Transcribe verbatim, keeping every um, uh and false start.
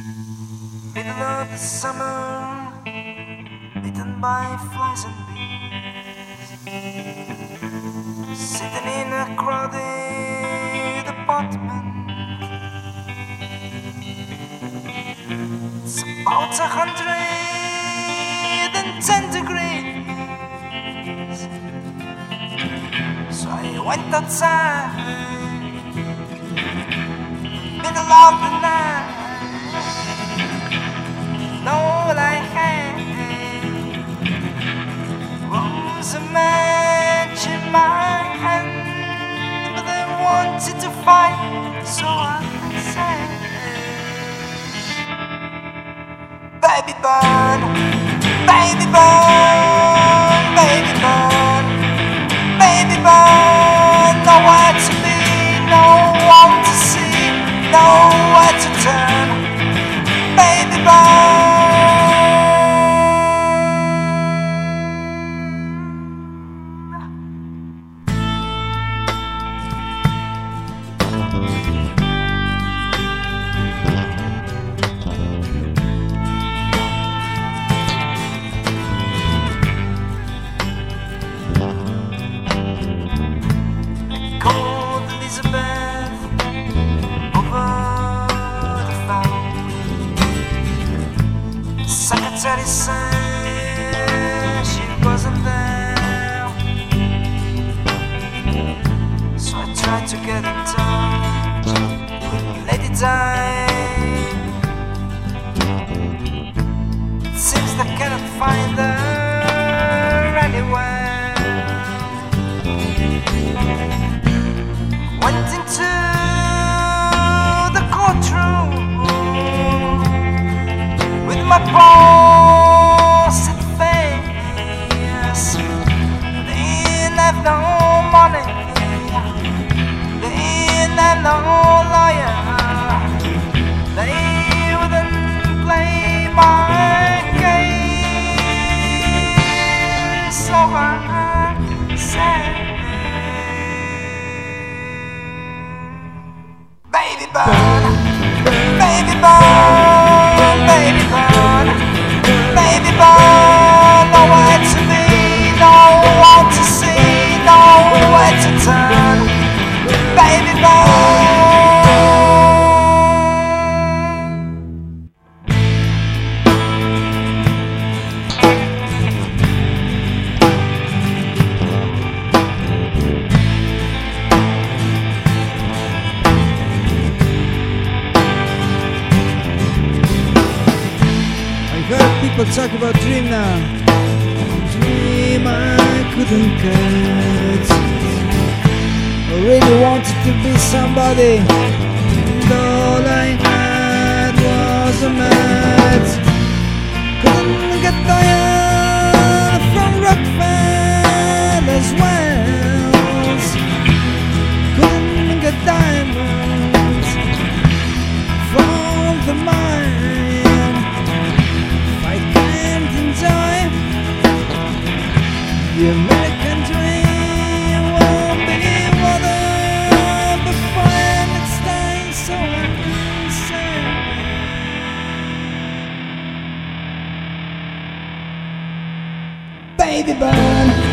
Middle of the summer, eaten by flies and bees, sitting in a crowded apartment. It's about a hundred and ten degrees, so I went outside, middle of the night. All I had was a match in my hand, but I wanted to fight, so I said, baby burn, baby burn, baby burn, baby burn. Nowhere to be, no one to see, nowhere to turn, baby burn. Secretary said she wasn't there, so I tried to get in touch with Lady Di. It seems I cannot find her anywhere. Went into the courtroom with my posted face. They didn't have no money, they didn't have no lawyer, they wouldn't play my case. So I said, baby burn, baby burn, baby burn, baby burn. Nowhere to be, no one to see, nowhere to turn, baby burn. People talk about dream now. Dream I couldn't get. I really wanted to be somebody, and all I had was a mat. Couldn't get tired from Rockefeller's wells. Couldn't get diamonds from the mine. The American dream won't be water before it's time, so I say, baby burn.